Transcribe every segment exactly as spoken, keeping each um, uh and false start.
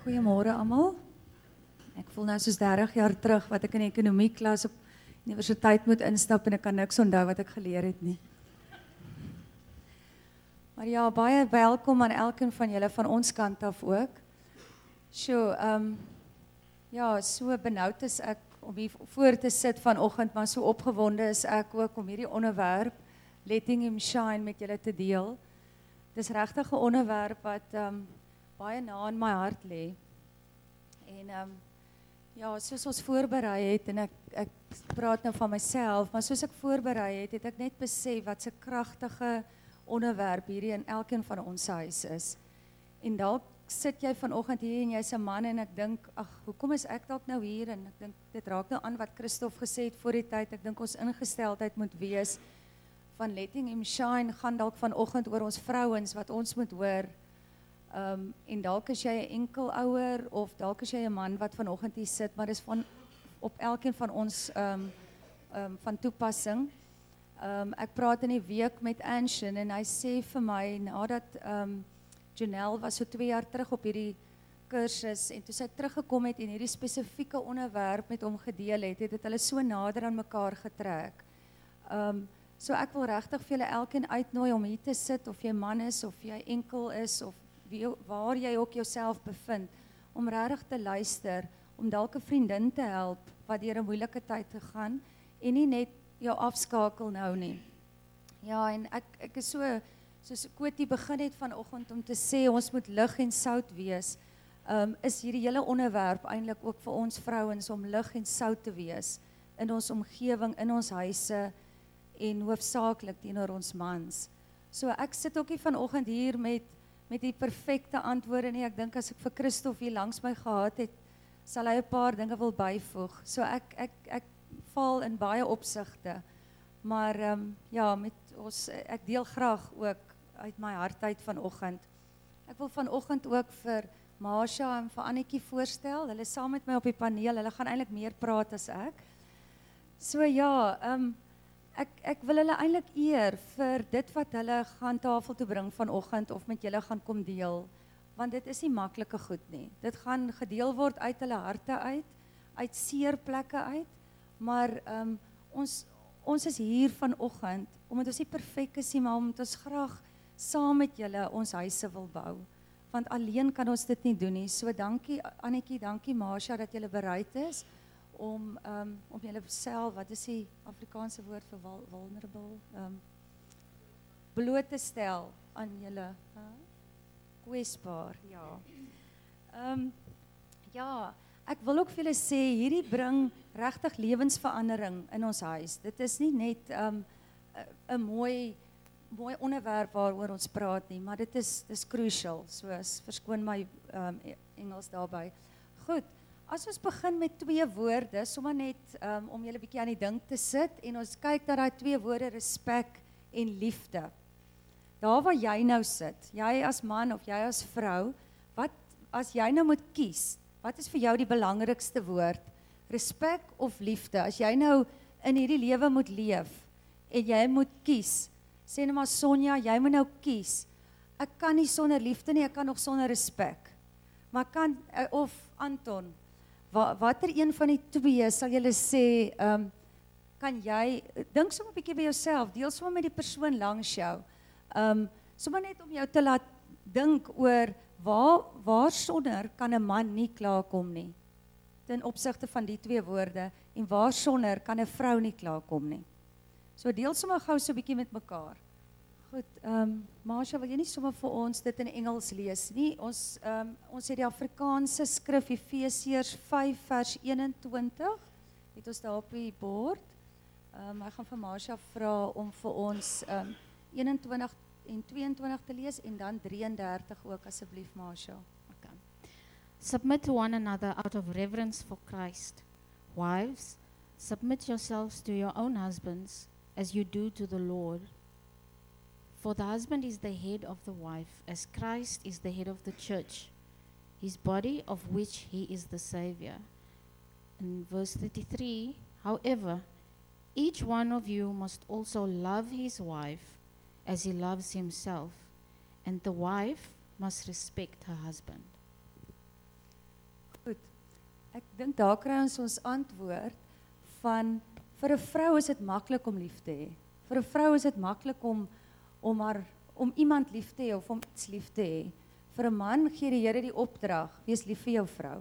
Goeiemôre almal. Ek voel nou soos dertig jaar terug wat ek in die ekonomieklas op universiteit moet instap en ek kan niks onthou wat ek geleer het nie. Maar ja, baie welkom aan elkeen van julle van ons kant af ook. Sjoe, ehm um, ja, so benoud is ek om hier voor te sit vanoggend, maar so opgewonde is ek ook om hierdie onderwerp Letting Him Shine met julle te deel. Dis regtig 'n onderwerp wat ehm um, baie na in my hart lê. En ehm um, ja, soos ons voorberei het en ek ek praat nou van myself, maar soos ek voorberei het, het ek net besef wat 'n kragtige onderwerp hierdie in elkeen van ons huis is. En dalk sit jy vanoggend hier en jy's 'n man en ek dink, ag, hoekom is ek dalk nou hier? En ek dink dit raak nou aan wat Christof gesê het voor die tyd. Ek dink ons ingesteldheid moet wees van Letting Him Shine gaan dalk vanoggend oor ons vrouens wat ons moet hoor. Um, en dalk is jy 'n enkel ouer of dalk is jy 'n man wat vanoggend hier sit, maar dis van op elkeen van ons um, um, van toepassing. Um, ek praat in die week met Anshin en hy sê vir my nadat um, Janelle was so twee jaar terug op hierdie kursus en toe sy teruggekom het en hierdie spesifieke onderwerp met hom gedeel het, het dit hulle so nader aan mekaar getrek. Um, so ek wil regtig vir julle elkeen uitnooi om hier te sit of jy man is of jy enkel is of wie, waar jy ook jouself bevind, om regtig te luister, om dalk 'n vriendin te help wat deur 'n moeilike tyd te gaan en nie net jou afskakel nou nie. Ja, en ek ek is so soos Kotie begin het vanoggend om te sê ons moet lig en sout wees. Um, is hierdie hele onderwerp eintlik ook vir ons vrouens om lig en sout te wees in ons omgewing, in ons huise en hoofsaaklik teenoor ons mans. So ek sit ook nie vanoggend hier met met die perfekte antwoorde nie. Ek dink as ek vir Christof hier langs my gehad het, sal hy 'n paar dinge wil byvoeg. So ek ek ek val in baie opsigte. Maar ehm um, ja, met ons ek deel graag ook uit my hart uit vanoggend. Ek wil vanoggend ook vir Marsha en vir Annetjie voorstel. Hulle is saam met my op die paneel. Hulle gaan eintlik meer praat as ek. So ja, ehm um, Ek ek wil hulle eintlik eer vir dit wat hulle gaan tafel toe bring vanoggend of met julle gaan kom deel, want dit is nie maklike goed nie. Dit gaan gedeel word uit hulle harte uit, uit seer plekke uit, maar um, ons ons is hier vanoggend omdat ons nie perfek is nie, maar omdat ons graag saam met julle ons huise wil bou. Want alleen kan ons dit nie doen nie. So dankie Annetjie, dankie Marsha dat julle bereid is om um, om julle self, wat is die Afrikaanse woord vir vulnerable, um, bloot te stel aan julle, huh? Kwesbaar, ja. Um, ja, ek wil ook vir julle sê, hierdie bring regtig lewensverandering in ons huis. Dit is nie net 'n um, a, a mooi, mooi onderwerp waaroor ons praat nie, maar dit is, dit is crucial, soos verskoon my um, Engels daarby. Goed. As ons begin met twee woorde, sommer net um, om julle 'n bietjie aan die dink te sit en ons kyk na daai twee woorde respek en liefde. Daar waar jy nou sit, jy as man of jy as vrou, wat as jy nou moet kies, wat is vir jou die belangrikste woord? Respek of liefde? As jy nou in hierdie lewe moet leef en jy moet kies, sê net maar Sonja, jy moet nou kies. Ek kan nie sonder liefde nie, ek kan nog sonder respek. Maar kan of Anton watter een van die twee sal julle sê, um, kan jy, dink sommer 'n bietjie by jouself, deel sommer met die persoon langs jou, um, sommer net om jou te laat dink oor, waar, waar sonder kan 'n man nie klaarkom nie, ten opsigte van die twee woorde, en waar sonder kan 'n vrou nie klaarkom nie. So deel sommer gou so 'n bietjie met mekaar. Goed, um, Marsha, wil jy nie sommer vir ons dit in Engels lees nie? Ons, um, ons het die Afrikaanse skrif, Efesiërs vyf vers eenentwintig, het ons daar op die bord. Um, ek gaan vir Marsha vra om vir ons um, eenentwintig en tweeëntwintig te lees, en dan drieëndertig ook, asseblief Marsha. Okay. Submit to one another out of reverence for Christ. Wives, submit yourselves to your own husbands, as you do to the Lord. For the husband is the head of the wife, as Christ is the head of the church, his body, of which he is the Savior. In verse thirty-three, however, each one of you must also love his wife as he loves himself, and the wife must respect her husband. Goed. Ek dink daar kry ons ons antwoord van vir 'n vrou is dit maklik om lief te hê. Vir 'n vrou is dit maklik om om haar om iemand lief te hê of om iets lief te hê. Vir 'n man gee die Here die opdrag, wees lief vir jou vrou.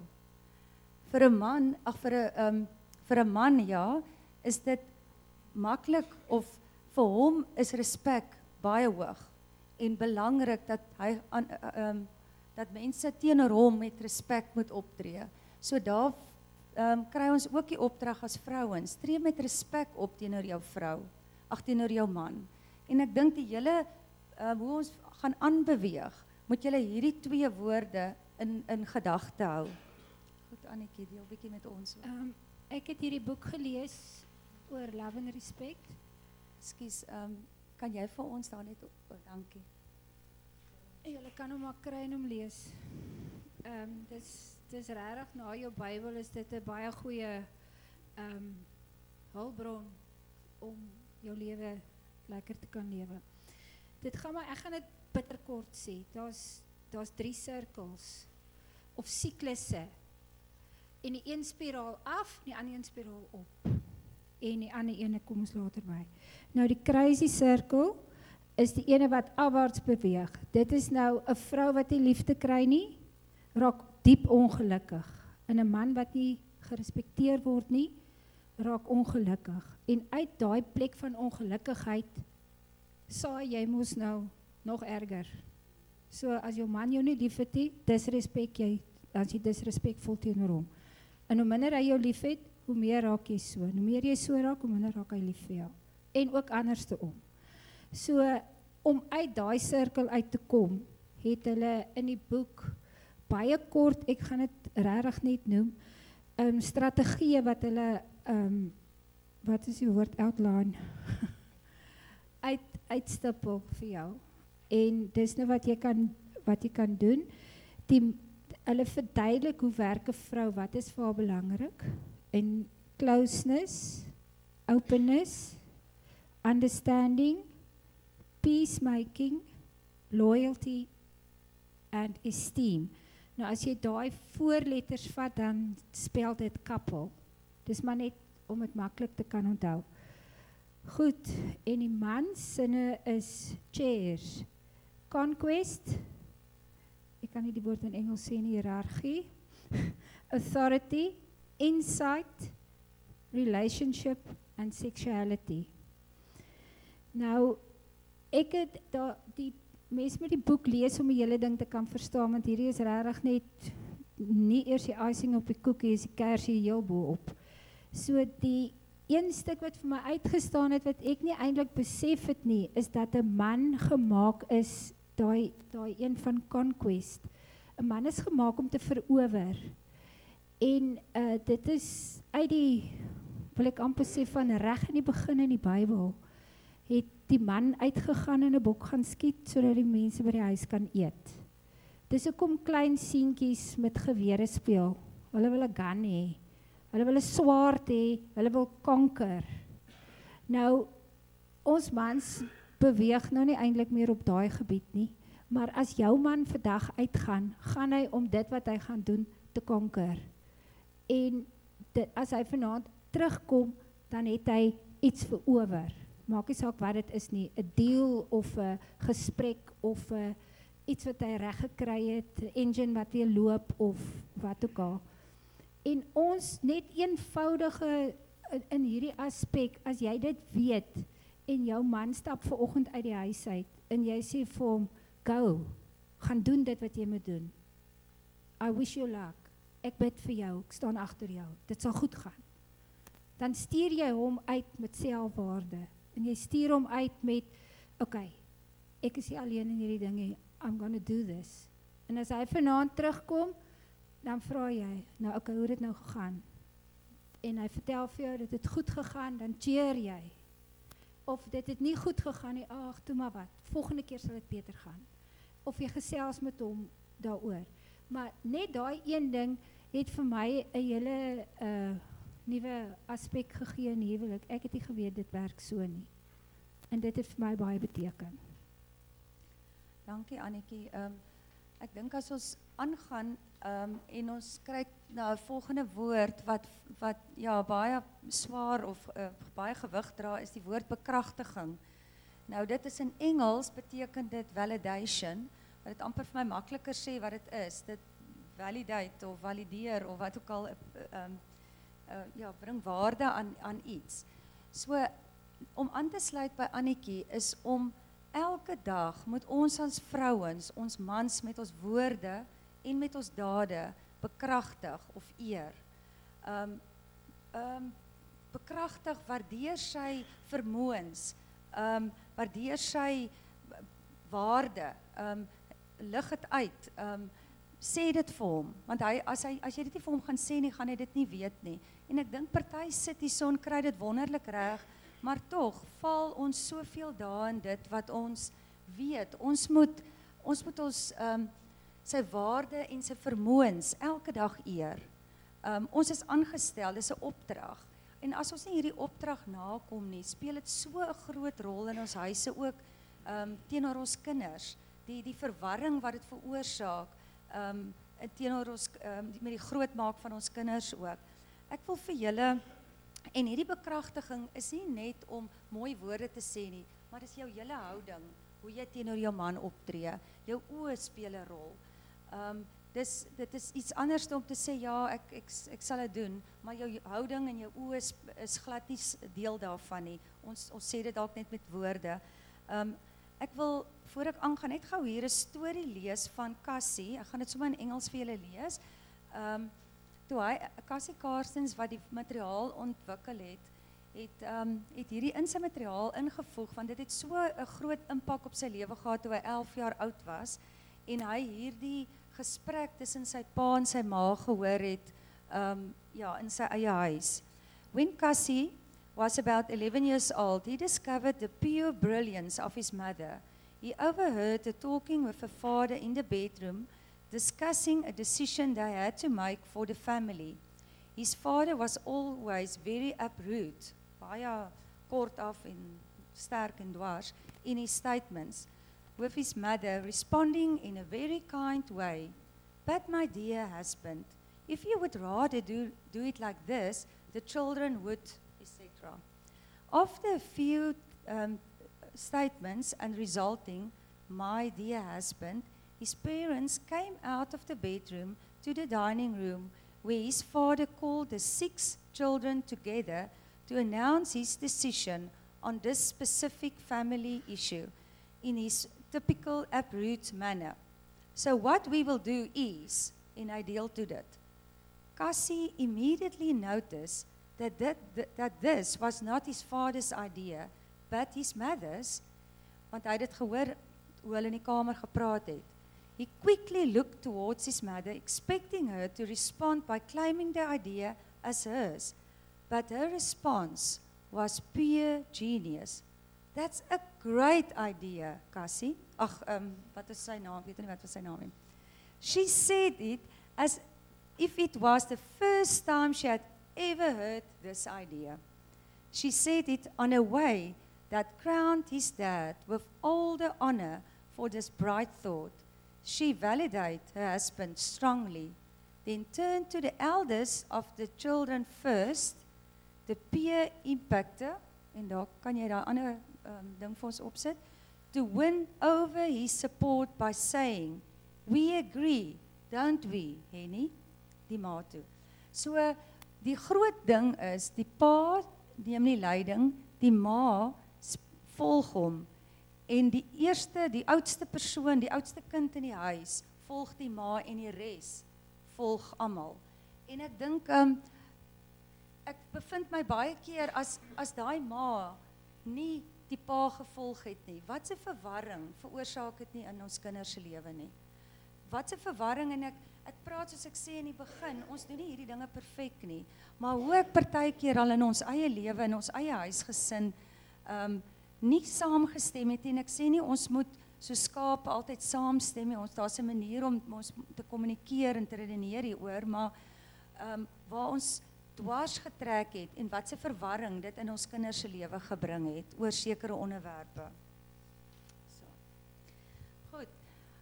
Vir 'n man, ag vir 'n um, vir 'n man ja, is dit maklik of vir hom is respek baie hoog en belangrik dat hy aan um, dat mense teenoor hom met respek moet optree. So daar um, kry ons ook die opdrag as vrouens, tree met respek op teenoor jou vrou, ag teenoor jou man. En ek dink die hele um, hoe ons gaan aanbeweeg, moet julle hierdie twee woorde in in gedagte hou. Goed, Annetjie, deel 'n bietjie met ons. Um, ek het hierdie boek gelees oor love and respect. Ekskuus, um, kan jy vir ons daar net op, oh, dankie. Julle kan hom maar kry en hom lees. Um, dis dis regtig na jou Bybel is dit 'n baie goeie um, hulpbron om jou lewe lekker te kan lewe. Dit gaan maar, ek gaan dit bitterkort sê. Daar's daar's drie sirkels of siklusse. En die een spiraal af, die ander een spiraal op. En die ander ene kom ons later by. Nou die crazy circle is die ene wat afwaarts beweeg. Dit is nou 'n vrou wat nie liefde kry nie, raak diep ongelukkig. En 'n man wat nie gerespekteer word nie, raak ongelukkig. En uit daai plek van ongelukkigheid saai jy mos nou nog erger. So as jou man jou nie liefhet nie, disrespek jy, dan is jy disrespekvol teenoor hom. En hoe minder hy jou liefhet, hoe meer raak jy so. Hoe meer jy so raak, hoe minder raak hy lief vir jou. En ook andersom. So om uit daai sirkel uit te kom, het hulle in die boek baie kort, ek gaan dit regtig net noem, um, strategieë wat hulle um, wat is die woord outline uit uitstippel vir jou. En dis nou wat jy kan wat jy kan doen. Die hulle verduidelik hoe werk 'n vrou, wat is vir haar belangrik? En closeness, openness, understanding, peacemaking, loyalty and esteem. Nou as jy daai voorletters vat, dan spel dit couple. Dis maar net om dit maklik te kan onthou. Goed, en die man sinne is chairs. Conquest, ek kan nie die woord in Engels sê nie, hiërargie. Authority, insight, relationship and sexuality. Nou, ek het da, die mens moet die boek lees om die hele ding te kan verstaan, want hierdie is regtig net nie eers die icing op die koekie, is die kersie heel bo op. So die een stuk wat vir my uitgestaan het, wat ek nie eintlik besef het nie, is dat 'n man gemaak is, daai daai een van conquest. 'n Man is gemaak om te verower. En uh, dit is uit die, wil ek amper sê, van reg in die begin in die Bybel, het die man uitgegaan en 'n bok gaan skiet, sodat die mense by die huis kan eet. Dis hoekom klein seentjies met gewere speel. Hulle wil 'n gun hê. Hulle wil 'n swaard hê, hulle wil konker. Nou, ons mans beweeg nou nie eintlik meer op daai gebied nie, maar as jou man vandag uitgaan, gaan hy om dit wat hy gaan doen te konker. En dit, as hy vanaand terugkom, dan het hy iets verower. Maak nie saak wat dit is nie, 'n deal of 'n gesprek of 'n iets wat hy reg gekry het, 'n engine wat weer loop of wat ook al. En ons net eenvoudige in, in hierdie aspek, as jy dit weet en jou man stap vanoggend uit die huis uit en jy sê vir hom, go, gaan doen dit wat jy moet doen. I wish you luck. Ek bid vir jou, ek staan agter jou. Dit sal goed gaan. Dan stuur jy hom uit met selfwaarde. En jy stuur hom uit met, okay, ek is nie alleen in hierdie dinge, I'm gonna do this. En as hy vanaand terugkom, dan vra jy, nou okay, hoe het dit nou gegaan? En hy vertel vir jou, dit het goed gegaan, dan cheer jy. Of dit het nie goed gegaan nie, ag, toe maar wat, volgende keer sal dit beter gaan. Of jy gesels met hom daaroor. Maar net daai een ding het vir my 'n hele uh, nuwe aspek gegee in huwelik. Ek het nie geweet dit werk so nie. En dit het vir my baie beteken. Dankie Annetjie. Um, ek dink as ons aangaan Um, en ons kry nou 'n volgende woord wat wat ja baie swaar of uh, baie gewig dra, is die woord bekragtiging. Nou dit is in Engels beteken dit validation, wat dit amper vir my makliker sê wat dit is. Dit validate of valideer of wat ook al uh, um, uh, ja, bring waarde aan aan iets. So om aan te sluit by Annetjie is om elke dag moet ons as vrouens, ons mans met ons woorde en met ons dade bekragtig of eer. Um, um, bekragtig, waardeer sy vermoëns, um, waardeer sy waarde, um, lig dit uit, um, sê dit vir hom, want hy, as, hy, as jy dit nie vir hom gaan sê nie, gaan hy dit nie weet nie. En ek dink party sit die son, kry dit wonderlik reg, maar tog val ons soveel daarin dit wat ons weet. Ons moet ons, moet ons um, sy waarde en sy vermoëns elke dag eer. Um, ons is aangestel, dis 'n opdrag. En as ons nie hierdie opdrag nakom nie, speel dit so 'n groot rol in ons huise ook um, teenoor ons kinders. Die die verwarring wat dit veroorsaak um, teenoor ons um, met die grootmaak van ons kinders ook. Ek wil vir julle, en hierdie bekragtiging is nie net om mooi woorde te sê nie, maar dis jou hele houding, hoe jy teenoor jou man optree. Jou oë speel 'n rol. Um, dis, dit is iets anders om te sê, ja, ek, ek, ek sal dit doen, maar jou houding en jou oë is, is glad nie deel daarvan nie. Ons, ons sê dit dalk net met woorde. Um, ek wil, voor ek aangaan, net gou hier 'n storie lees van Cassie. Ek gaan dit sommer in Engels vir julle lees. Um, toe hy, Cassie Carstens, wat die materiaal ontwikkel het, het, um, het hierdie in sy materiaal ingevoeg, want dit het so 'n groot impak op sy lewe gehad toe hy elf jaar oud was, en hy hierdie gesprek tussen sy pa en sy ma gehoor het, um, ja, in sy eie huis. When Cassie was about eleven years old, he discovered the pure brilliance of his mother. He overheard her talking with her father in the bedroom, discussing a decision they had to make for the family. His father was always very abrupt, baie kort af en sterk en dwars, in his statements, with his mother responding in a very kind way. But my dear husband, if you would rather do, do it like this, the children would, et cetera. After a few um, statements and resulting, my dear husband, his parents came out of the bedroom to the dining room where his father called the six children together to announce his decision on this specific family issue in his typical abrupt manner. So what we will do is, en hy deel toe dit, Cassie immediately noticed that, that, that this was not his father's idea, but his mother's, want hy het dit gehoor hoe hulle in die kamer gepraat het. He quickly looked towards his mother, expecting her to respond by claiming the idea as hers, but her response was pure genius. That's a great idea, Cassie. Ag, um, wat is sy naam? Ek weet nie wat was sy naam nie. She said it as if it was the first time she had ever heard this idea. She said it on a way that crowned his dad with all the honor for this bright thought. She validated her husband strongly, then turned to the eldest of the children first, the peer impactor, en daar kan jy daar ander um, ding vir ons opsit, to win over his support by saying, we agree, don't we, Henny? Die ma toe. So, die groot ding is, die pa neem die leiding, die ma volg hom, en die eerste, die oudste persoon, die oudste kind in die huis, volg die ma en die res volg almal. En ek dink, um, ek bevind my baie keer, as, as daai ma nie die pa gevolg het nie, wat 'n verwarring veroorsaak het nie in ons kinders se lewe nie. Wat 'n verwarring, en ek, ek praat soos ek sê in die begin, ons doen nie hierdie dinge perfek nie, maar hoe ek partykeer al in ons eie lewe, in ons eie huisgesin, um, nie saamgestem het, en ek sê nie, ons moet so skaap altyd saamstem nie, ons, daar is 'n manier om ons te kommunikeer en te redeneer hieroor, maar um, waar ons dwars getrek het, en wat 'n verwarring dit in ons kinders se lewe gebring het, oor sekere onderwerpe. So. Goed,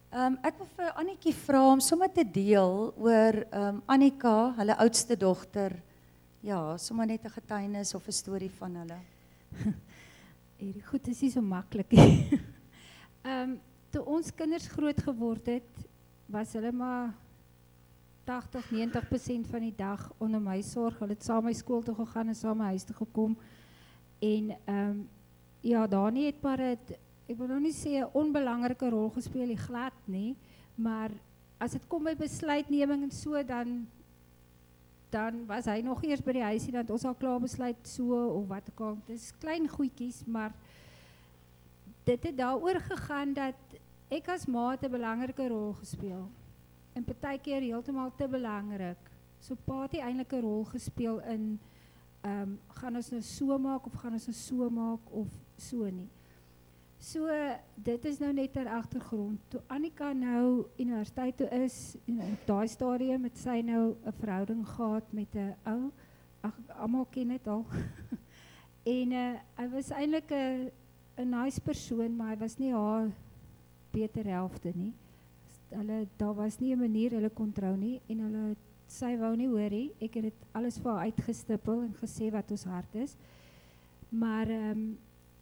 Um, ek wil vir Annetjie vra om sommer te deel oor um, Annika, hulle oudste dogter. Ja, sommer net 'n getuienis of 'n storie van hulle. Hierdie goed is nie so maklik nie. um, toe ons kinders groot geword het, was hulle maar tagtig, negentig persent van die dag onder my sorg. Hulle het saam my skool toe gegaan en saam my huis toe gekom. En um, ja, Dani het maar het, ek wil nou nie sê 'n onbelangrike rol gespeel, die glad nie, maar as dit kom by besluitneming en so, dan dan was hy nog eers by die huisie, dan het ons al klaar besluit so, of wat ook al. Dit is klein goedjies, maar dit het daaroor gegaan dat ek as ma het 'n belangrike rol gespeel. En partykeer heeltemal te belangrik. So pa het eintlik 'n rol gespeel in, um, gaan ons nou so maak, of gaan ons nou so maak, of so nie. So, dit is nou net ter agtergrond. Toe Annika nou universiteit toe is, en op daai stadium het sy nou 'n verhouding gehad met 'n ou, ag, almal ken dit al. en uh, hy was eintlik 'n 'n nice persoon, maar hy was nie haar beter helfte nie. Hulle, daar was nie 'n manier hulle kon trou nie, en hulle, sy wou nie hoor nie. Ek het dit alles vir haar uitgestippel en gesê wat ons hart is. Maar, ehm, um,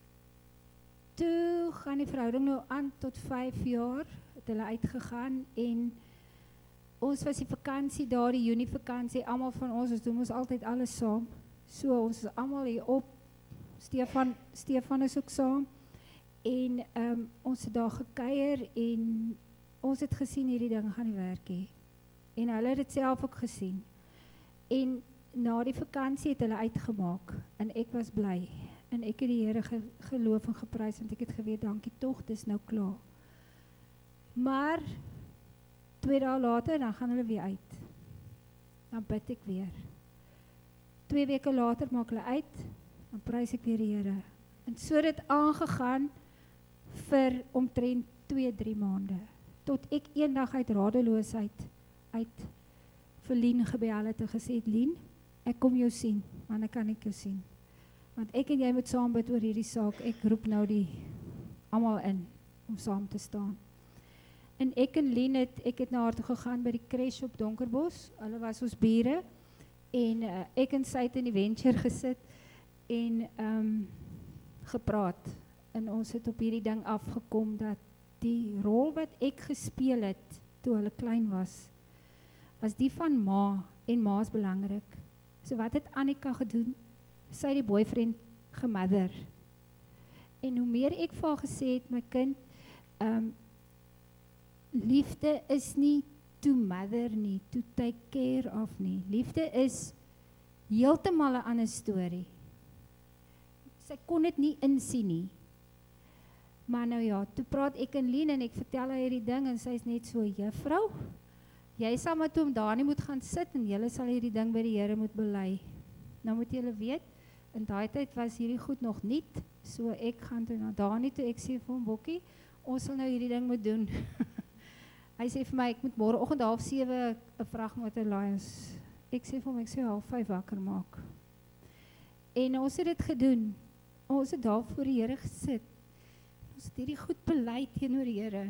toe gaan die verhouding nou aan tot vyf jaar, het hulle uitgegaan, en ons was die vakansie daar, die Junie vakansie, almal van ons, ons doen ons altyd alles saam. So, ons is almal hier op, Stefan, Stefan is ook saam, en um, ons het daar gekuier, en ons het gesien hierdie ding gaan nie werk hê. En hulle het dit self ook gesien. En na die vakansie het hulle uitgemaak, en ek was bly. En ek het die Here ge geloof en geprys, want ek het geweet, dankie tog, dis nou klaar. Maar, twee dae later, dan gaan hulle weer uit. Dan bid ek weer. Twee weke later maak hulle uit, dan prys ek weer die Here. En so het dit aangegaan vir omtrent twee, drie maande. Tot ek eendag uit radeloosheid, uit vir Lien gebel het en gesê het, Lien, ek kom jou sien, maar dan kan ek jou sien. Want ek en jy moet saam bid oor hierdie saak. Ek roep nou die almal in om saam te staan. En ek en Lien het, ek het na haar toe gegaan by die crash op Donkerbos. Hulle was ons bure. En uh, ek en sy het in die venture gesit en um, gepraat. En ons het op hierdie ding afgekom dat die rol wat ek gespeel het toe hulle klein was, was die van ma, en ma is belangrik. So wat het Annika gedoen? Sy die boyfriend gemother. En hoe meer ek vir haar gesê het, my kind, um, liefde is nie to mother nie, to take care of nie. Liefde is heeltemal 'n ander storie. Sy kon dit nie insien nie. Maar nou ja, toe praat ek en Lien en ek vertel haar hierdie ding en sy is net so, juffrou, jy sal maar toe om daar nie moet gaan sit en julle sal hierdie ding by die Here moet bely. Nou moet julle weet, in daai tyd was hierdie goed nog niet, so ek gaan toe na Dani toe, ek sê vir hom, Bokkie, ons sal nou hierdie ding moet doen. Hy sê vir my, ek moet môreoggend half sewe 'n vragmotor laai. Ek sê vir hom, ek sê half vyf wakker maak. En ons het dit gedoen. Ons het daar voor die Here gesit. Ons het hierdie goed bely teenoor die Here.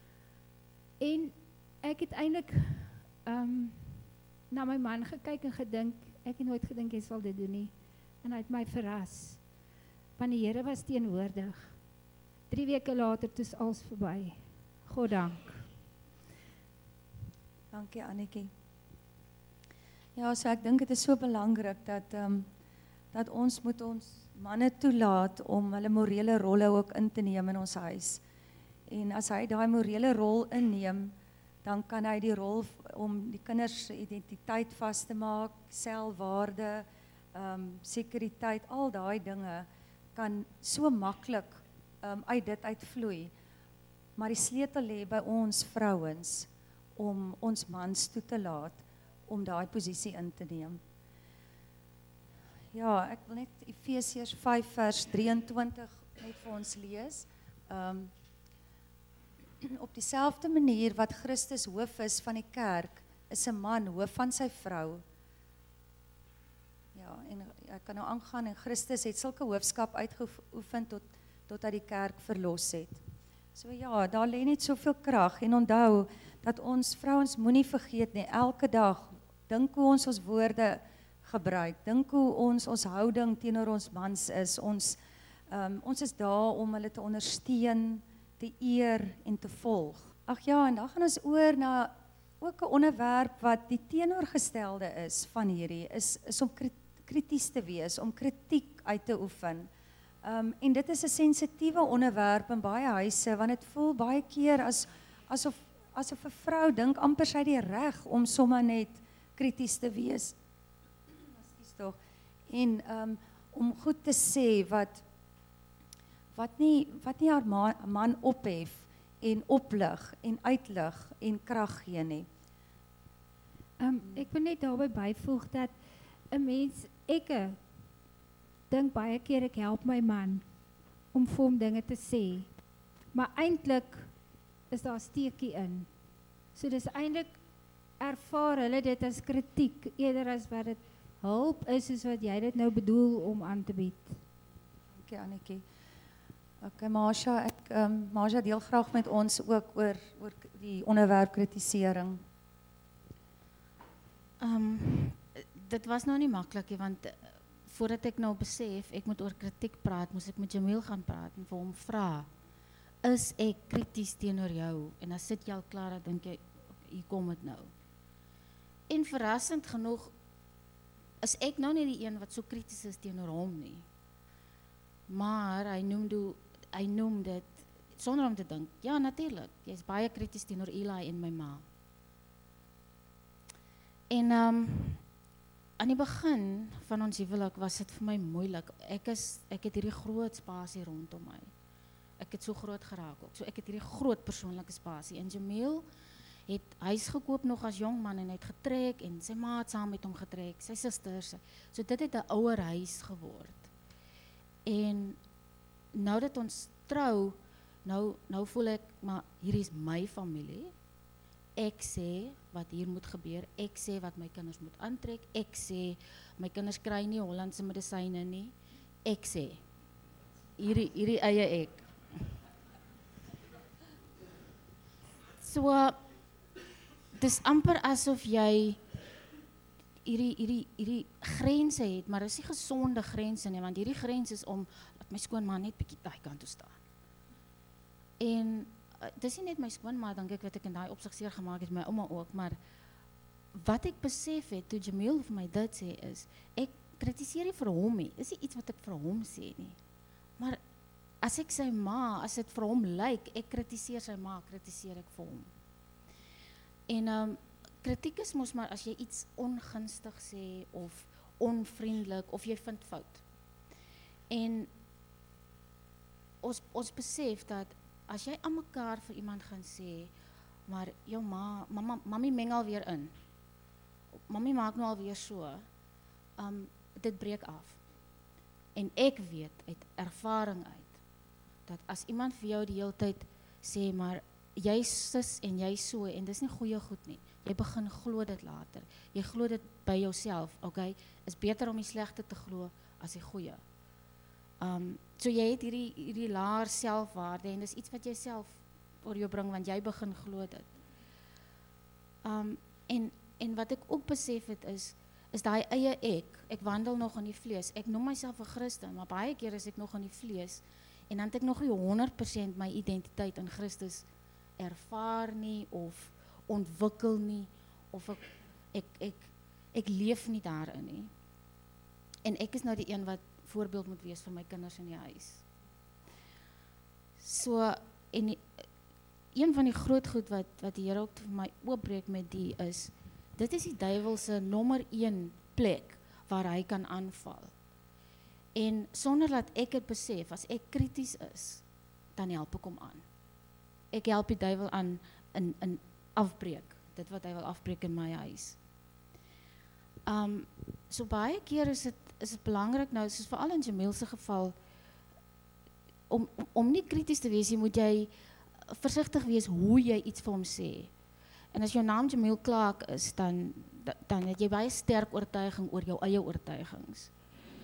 En ek het eintlik um, na my man gekyk en gedink, ek het nooit gedink hy sal dit doen nie. En hy het my verras. Want die Here was teenwoordig. Drie weke later, toe is alles verby. God dank. Dankie Annetjie. Ja, so ek dink dit is so belangrik dat um, dat ons moet ons manne toelaat om hulle morele rolle ook in te neem in ons huis. En as hy daai morele rol inneem, dan kan hy die rol om die kinders se identiteit vas te maak, selfwaarde, um, sekuriteit, al daai dinge kan so maklik um, uit dit uitvloei. Maar die sleutel lê by ons vrouens om ons mans toe te laat om daai posisie in te neem. Ja, ek wil net Efesiërs vyf vers drieëntwintig net vir ons lees. Um, op dieselfde manier wat Christus hoof is van die kerk, is 'n man hoof van sy vrou. Ja, en ek kan nou aangaan en Christus het sulke hoofskap uitgeoefen tot tot hy die kerk verlos het. So ja, daar lê net soveel krag en onthou dat ons vrouens moenie vergeet nie, elke dag dink hoe ons ons woorde gebruik, dink hoe ons ons houding teenoor ons mans is, ons um, ons is daar om hulle te ondersteun, te eer en te volg. Ag ja, en dan gaan ons oor na ook 'n onderwerp wat die teenoorgestelde is van hierdie, is, is om krities te wees, om kritiek uit te oefen. Um, en dit is 'n sensitiewe onderwerp in baie huise, want dit voel baie keer as, asof, asof 'n vrou dink amper sy het die reg om sommer net krities te wees. Ekskuus tog. En um, om goed te sê wat, wat, nie, wat nie haar man, man ophef, en oplig, en uitlig, en krag gee nie. Um, ek wil net daarby byvoeg dat 'n mens, ek dink baie keer ek help my man om vir hom dinge te sê, maar eintlik is daar steekie in. So dis eintlik ervaar hulle dit as kritiek eerder as wat dit hulp is, soos wat jy dit nou bedoel om aan te bied. Dankie Annetjie. Okay, Masha, ek um, Masha deel graag met ons ook oor oor die onderwerp kritisering. Um, dit was nou nie maklik nie, want uh, voordat ek nou besef ek moet oor kritiek praat, moes ek met Jamil gaan praat en vir hom vra, is ek krities teenoor jou? En dan sit jy al klaar, dan dink jy, hier kom het nou. En verrassend genoeg is ek nou nie die een wat so krities is teenoor hom nie. Maar hy noem, do, hy noem dit sonder om te dink, ja natuurlijk, jy is baie krities teenoor Eli en my ma. En um, aan die begin van ons huwelik was dit vir my moeilik. Ek, is, ek het hierdie groot spasie rondom my. Ek het so groot geraak ook. So ek het hierdie groot persoonlike spasie. En Jamil het huis gekoop nog as jong man en hy het getrek en sy ma het saam met hom getrek, sy susters. So dit het 'n ouer huis geword. En nou dat ons trou, nou, nou voel ek, maar hier is my familie. Ek sê wat hier moet gebeur, ek sê wat my kinders moet aantrek, ek sê my kinders kry nie Hollandse medisyne nie, ek sê, hierdie, hierdie eie ek. So, dis amper asof jy hierdie, hierdie, hierdie grense het, maar dis nie gesonde grense nie, want hierdie grens is om, dat my skoonma net bietjie daai kant toe staan. En uh, dis nie net my skoonma, dink ek, wat ek in daai opsig seer gemaak het, my ouma ook, maar wat ek besef het, toe Jamil vir my dit sê is, ek kritiseer nie vir hom nie, is nie iets wat ek vir hom sê nie, maar as ek sy ma, as dit vir hom lyk, ek kritiseer sy ma, kritiseer ek vir hom. En um, kritiek is mos maar as jy iets ongunstig sê, of onvriendelik, of jy vind fout. En ons, ons besef dat, as jy aan mekaar vir iemand gaan sê, maar jou ma, mama, mami meng alweer in, mami maak nou alweer so, um, dit breek af. En ek weet uit ervaring uit, dat as iemand vir jou die hele tyd sê, maar jy sis en jy so, en dis nie goeie goed nie, jy begin glo dit later, jy glo dit by jouself, okay, is beter om die slegte te glo as die goeie. Um, so jy het hierdie, hierdie laer selfwaarde, en dis iets wat jy self oor jou bring, want jy begin glo dit. Um, en, en wat ek ook besef het is, is daai eie ek, ek wandel nog in die vlees, ek noem myself 'n Christen, maar baie keer is ek nog in die vlees, en dan het ek nog nie honderd persent my identiteit in Christus ervaar nie, of ontwikkel nie, of ek, ek, ek, ek leef nie daarin nie. En ek is nou die een wat voorbeeld moet wees vir my kinders in die huis. So, en die, een van die groot goed wat, wat die Here ook vir my oopbreek met die is, dit is die duiwelse nommer een plek waar hy kan aanval. En sonder dat ek het besef, as ek krities is, dan help ek hom aan. Ek help die duiwel aan in, in afbreek, dit wat hy wil afbreek in my huis. Um, so baie keer is het, is het belangrik nou, soos veral in Jamil se geval, om, om, om nie krities te wees, jy moet jy versigtig wees hoe jy iets vir hom sê. En as jou naam Jamil Clark is, dan, dan het jy baie sterk oortuiging oor jou eie oortuigings.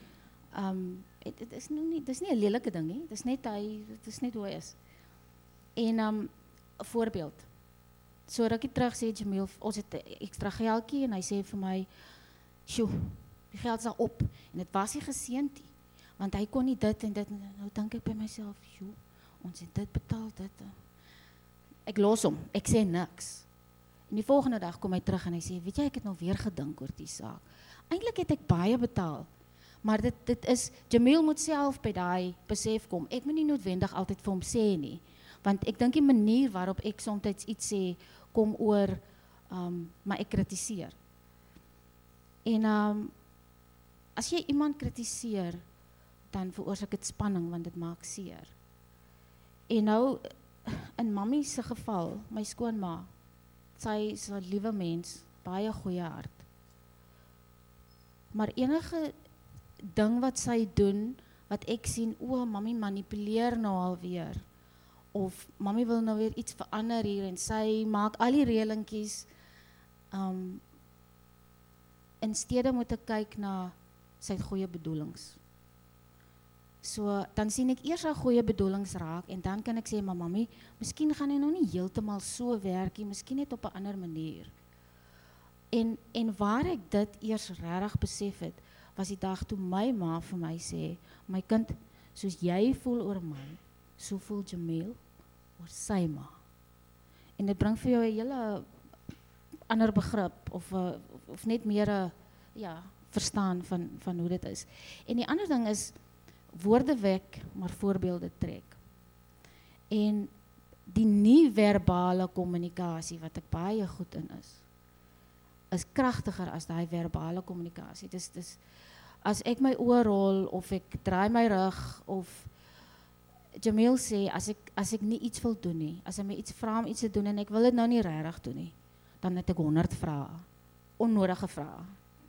Um, het, het is nou nie, dit is nie 'n lelike ding nie, dit is net hy, dit is net hoe hy is. En um, 'n voorbeeld. So rukkie terug sê Jamil, ons het 'n ekstra geldjie en hy sê vir my, "Sjoe, die geld is al op." En dit was nie geseend nie, want hy kon nie dit en dit en nou dink ek by myself, "Sjoe, ons het dit betaal, dit." Ek los hom, ek sê niks. En die volgende dag kom hy terug en hy sê, "Weet jy, ek het nou weer gedink oor die saak. Eintlik het ek baie betaal, maar dit dit is Jamil moet self by daai besef kom. Ek moet nie noodwendig altyd vir hom sê nie, want ek dink die manier waarop ek soms iets sê kom oor um, maar ek kritiseer. En um, as jy iemand kritiseer, dan veroorsaak dit spanning want dit maak seer. En nou in mammie se geval, my skoonma, sy is 'n liewe mens, baie goeie hart. Maar enige ding wat sy doen, wat ek sien, o, mammie manipuleer nou alweer, of mammie wil nou weer iets verander hier, en sy maak al die reelingkies, um, in steede moet ek kyk na sy goeie bedoelings. So, dan sien ek eers haar goeie bedoelings raak, en dan kan ek sê, maar mammie, miskien gaan hy nou nie heeltemal so werkie, miskien net op 'n ander manier. En, en waar ek dit eers regtig besef het, was die dag toe my ma vir my sê, my kind, soos jy voel oor my, so voel Jamil oor sy ma. En dit bring vir jou 'n hele ander begrip, of, uh, of net meer 'n ja, verstaan van, van hoe dit is. En die ander ding is, woorde wek, maar voorbeelde trek. En die nie-verbale kommunikasie, wat ek baie goed in is, is kragtiger as daai verbale kommunikasie. Dis, dis, as ek my oor rol, of ek draai my rug, of Jamil sê, as ek, as ek nie iets wil doen nie, as hy my iets vra om iets te doen, en ek wil dit nou nie regtig doen nie, dan het ek honderd vrae, onnodige vrae.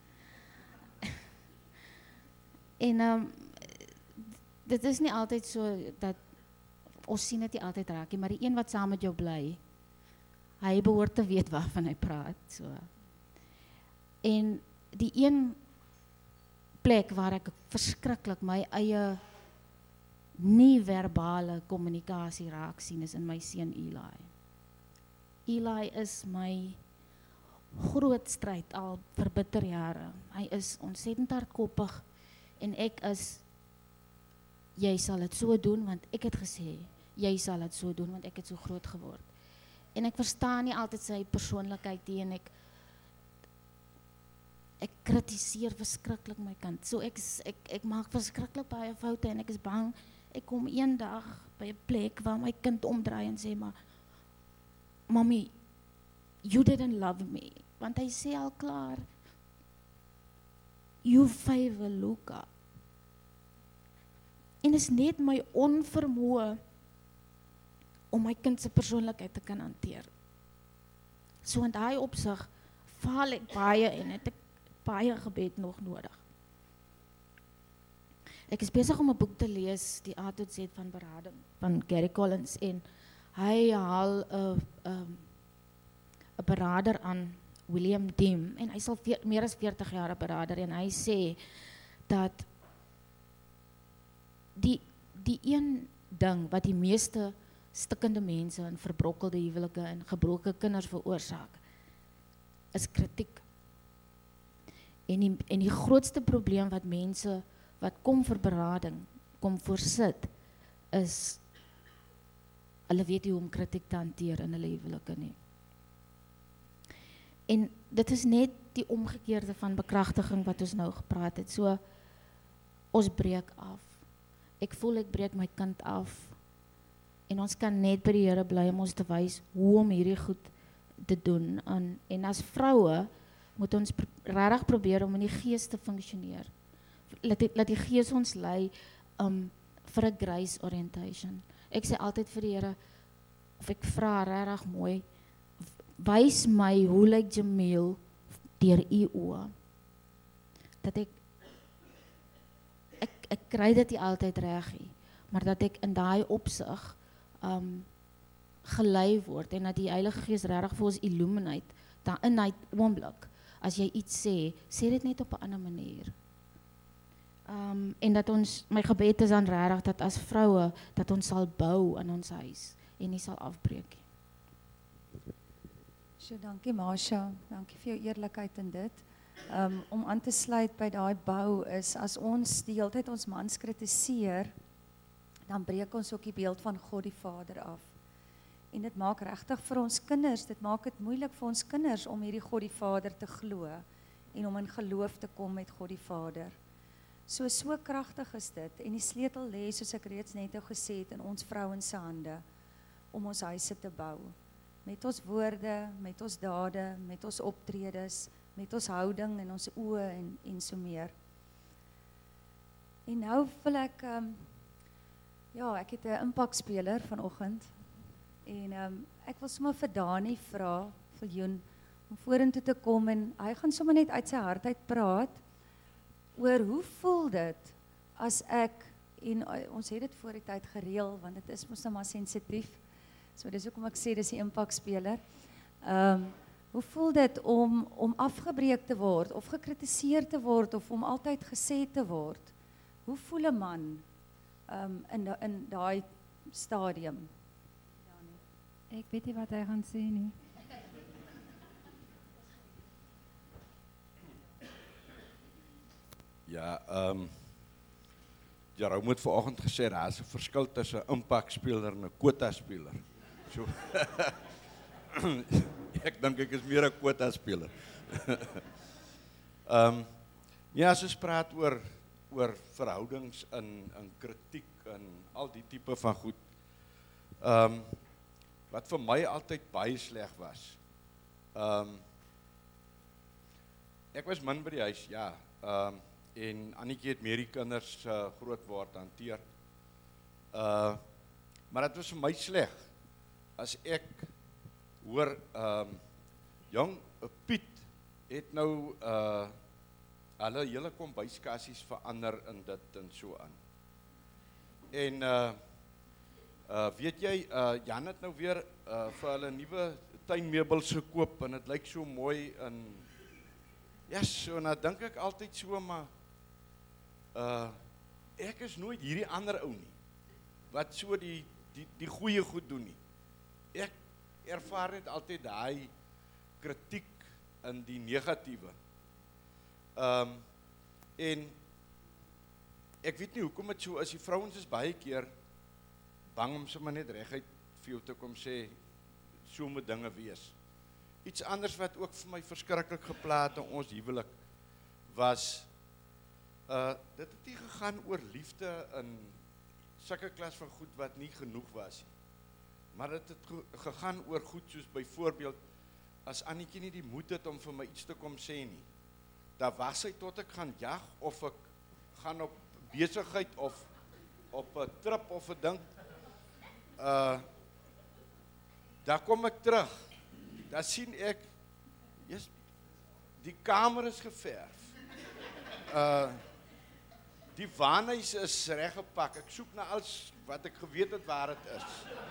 En um, dit is nie altyd so, dat ons sien dit nie altyd raak nie, maar die een wat saam met jou bly, hy behoort te weet waarvan hy praat. So. En die een plek waar ek verskriklik my eie nie-verbale kommunikasie raak sien, is in my seun Eli. Eli is my groot stryd al vir bitter jare. Hy is ontsettend hardkoppig, en ek is, jy sal het so doen, want ek het gesê, jy sal het so doen, want ek het so groot geword. En ek verstaan nie altyd sy persoonlikheid die, en ek, ek kritiseer verskriklik my kind. So ek, ek, ek maak verskriklik baie foute, en ek is bang, ek kom een dag by 'n plek waar my kind omdraai en sê, maar, Mommy, you didn't love me. Want hy sê al klaar, you favor Luca. En is net my onvermoë om my kind se persoonlikheid te kan hanteer. So in daai opsig faal ek baie, en het ek baie gebed nog nodig. Ek is besig om 'n boek te lees, die A tot Z van berading, van Gary Collins, en hy haal 'n 'n 'n berader aan, William Dim, en hy is al veer, meer as veertig jaar 'n berader, en hy sê dat die die een ding wat die meeste stikkende mense en verbrokkelde huwelike en gebroke kinders veroorsaak, is kritiek. En die, en die grootste probleem wat mense wat kom vir berading, kom voorsit, is hulle weet nie hoe om kritiek te hanteer in hulle huwelike nie. En dit is net die omgekeerde van bekragtiging wat ons nou gepraat het. So, ons breek af. Ek voel ek breek my kind af, en ons kan net by die Here bly om ons te wys hoe om hierdie goed te doen. En, en as vroue moet ons pr regtig probeer om in die gees te funksioneer. Laat die, laat die gees ons lei um, vir 'n grace orientation. Ek sê altyd vir die Here, of ek vra regtig mooi, wys my hoe lyk Jamil deur u oë. Dat ek ek ek kry dit nie altyd reg nie, maar dat ek in daai opsig um, gelei word, en dat die Heilige Gees regtig vir ons illuminate, dan in daai oomblik, as jy iets sê, sê dit net op 'n ander manier. Um, en dat ons, my gebed is dan regtig, dat as vroue, dat ons sal bou in ons huis, en nie sal afbreek nie. So, dankie Marsha, dankie vir jou eerlikheid in dit. Um, om aan te sluit by daai bou is, as ons die hele tyd ons mans kritiseer, dan breek ons ook die beeld van God die Vader af. En dit maak regtig vir ons kinders, dit maak dit moeilik vir ons kinders om hierdie God die Vader te glo en om in geloof te kom met God die Vader. So so kragtig is dit en die sleutel lê, soos ek reeds net nou gesê het, in ons vrouens se hande om ons huise te bou. Met ons woorde, met ons dade, met ons optredes, met ons houding en ons oë en, en so meer. En nou wil ek, um, ja, ek het 'n impakspeler vanoggend en um, ek wil sommer vir Dani vra, vir Joen, om vorentoe te kom en hy gaan sommer net uit sy hart uit praat oor hoe voel dit as ek, en uh, ons het dit voor die tyd gereël, want dit is mos nou maar sensitief, so dis hoekom ek sê dis die impakspeler. Um, hoe voel dit om, om afgebreek te word, of gekritiseer te word, of om altyd gesê te word? Hoe voel 'n man um, in, da, in daai stadium? Ek weet nie wat hy gaan sê nie. Ja, ehm um, Jarou moet vanoggend gesê daar is 'n verskil tussen 'n impakspeler en 'n quota-speler. So ek dink ek is meer 'n quota-speler. Ehm um, ja, as ons praat oor oor verhoudings in in kritiek en al die tipe van goed. Ehm um, wat vir my altyd baie sleg was. Ehm um, ek was min by die huis, ja. Ehm um, en Annetjie het meer die kinders uh, groot word hanteer. Uh, maar dit was vir my sleg, as ek hoor, um, jong, uh, Piet het nou uh, hulle hele kombuiskassies verander in dit en so aan. En uh, uh, weet jy, uh, Jan het nou weer uh, vir hulle nuwe tuinmeubels gekoop en het lyk so mooi en ja, so, nou dink ek altyd so, maar Uh, ek is nooit hierdie ander ou nie, wat so die, die, die goeie goed doen nie. Ek ervaar net altyd daai kritiek in die negatiewe. Um, en ek weet nie hoekom het so, as die vrouens is baie keer bang om sommer net reguit vir jou te kom sê, so moet dinge wees. Iets anders wat ook vir my verskriklik geplaat in ons huwelik was, Uh, dit het nie gegaan oor liefde in sulke klas van goed wat nie genoeg was nie. Maar dit het gegaan oor goed soos byvoorbeeld, as Annetjie nie die moed het om vir my iets te kom sê nie, dan was sy tot ek gaan jag, of ek gaan op besigheid, of op 'n trip of 'n ding, uh, dan kom ek terug, dan sien ek, yes, die kamer is geverf, uh, die waanhuis is reggepak, ek soek na alles wat ek geweet het waar het is.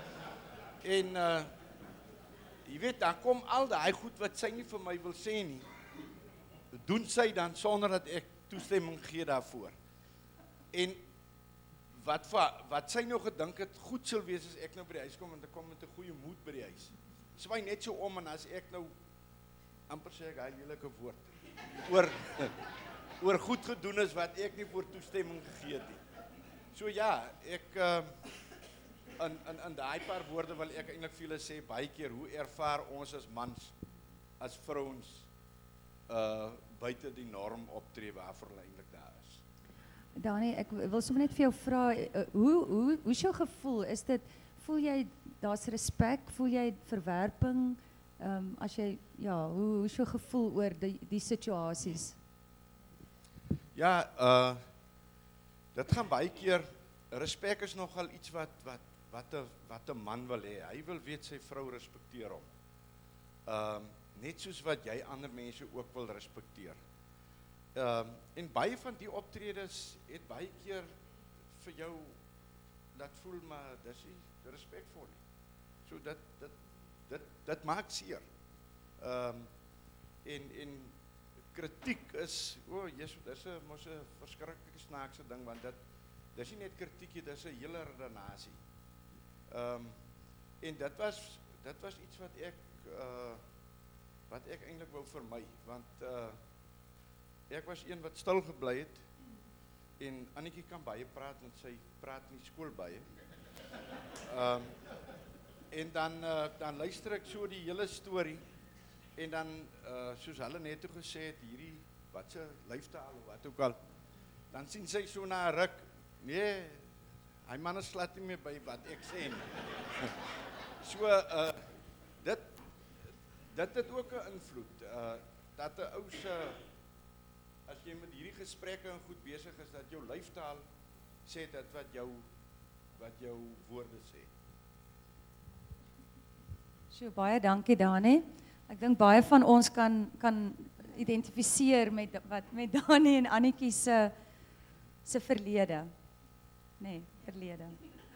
En, uh, jy weet, dan kom al die goed wat sy nie vir my wil sê nie, doen sy dan sonder dat ek toestemming gee daarvoor. En, wat, wat sy nou gedink het, goed sal wees as ek nou by die huis kom, want ek kom met 'n goeie moed by die huis. Swaai net so om, en as ek nou, amper sê ek hy lelike woord, oor... oor goed gedoen is wat ek nie voor toestemming gegee het nie. So ja, ek uh, in, in, in daai paar woorde wil ek eintlik vir julle sê, baie keer hoe ervaar ons as mans, as vrouens, uh, buite die norm optree waarvoor hulle eintlik daar is. Dani, ek wil sommer net vir jou vra, uh, hoe, hoe, hoe is jou gevoel? Is dit, voel jy, daar's respek, voel jy verwerping, um, as jy, ja, hoe, hoe is jou gevoel oor die, die situasies? Ja, uh, dit gaan baie keer, respek is nogal iets wat, wat, wat, a, wat 'n man wil hê. Hy wil weet sy vrou respekteer hom. Um, net soos wat jy ander mense ook wil respekteer. Um, en baie van die optredes het baie keer vir jou laat voel, maar dis nie respectvol nie. So dit, dit, dit, dit maak seer. Um, en, en kritiek is, o, oh, Jesus, dis 'n mos 'n verskriklike snaakse ding, want dit dis nie net kritiek, dit is 'n hele redenasie. Ehm um, en dit was dit was iets wat ek uh wat ek eintlik wou vermy, want uh ek was een wat stil gebly het en Annetjie kan baie praat want sy praat in die skool baie. Ehm um, en dan uh, dan luister ek so die hele storie en dan uh soos hulle net toe gesê het hierdie wat se lyfstaal of wat ook al, dan sien sy so na 'n ruk, nee, hy man is glad nie meer by wat ek sê nie. So uh dit dit het ook 'n invloed uh dat 'n ou se as jy met hierdie gesprekke en goed besig is dat jou lyfstaal sê dit wat jou wat jou woorde sê. So baie dankie Dani. Ek dink baie van ons kan kan identifiseer met wat met Dani en Annetjie se se verlede. Nee, verlede.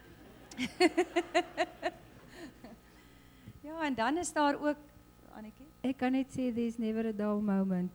Ja, en dan is daar ook Annetjie. Ek kan net sê there's never a dull moment.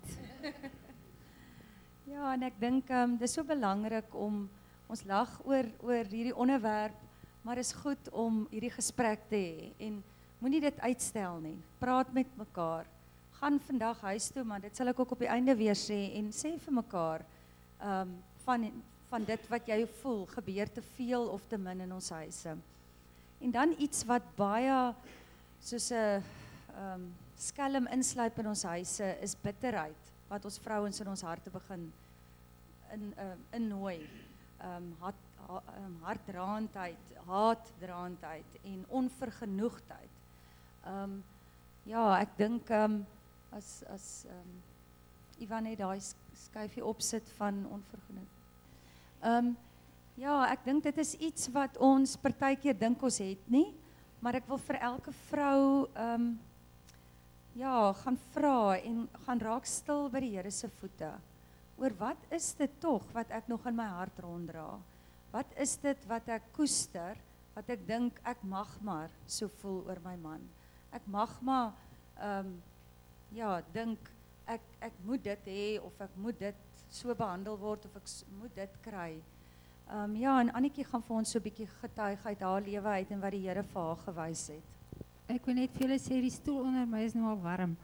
Ja, en ek dink ehm um, dis so belangrik om ons lag oor oor hierdie onderwerp, maar is goed om hierdie gesprek te hê en moenie dit uitstel nie. Praat met mekaar. Gaan vandag huis toe, maar dit sal ek ook op die einde weer sê en sê vir mekaar ehm um, van van dit wat jy voel, gebeur te veel of te min in ons huise. En dan iets wat baie soos 'n ehm um, skelm insluip in ons huise is bitterheid wat ons vrouens in ons harte begin in uh, innooi. Ehm um, hat, ha, um, hartdraandheid, haatdraandheid en onvergenoegdheid. Ehm um, ja, ek dink ehm um, as as ehm um, Ivan net daai skyfie opsit van onvergenoegdheid. Ehm um, ja, ek dink dit is iets wat ons partykeer dink ons het nie, maar ek wil vir elke vrou ehm um, ja, gaan vra en gaan raak stil by die Here se voete. Oor wat is dit tog wat ek nog in my hart ronddra? Wat is dit wat ek koester, wat ek dink ek mag maar so voel oor my man? Ek mag maar ehm um, ja, dink ek ek moet dit hê of ek moet dit so behandel word of ek moet dit kry. Ehm um, ja, en Annetjie gaan vir ons so 'n bietjie getuig uit haar lewe uit en wat die Here vir haar gewys het. Ek wil net vir julle sê die stoel onder my is nou al warm.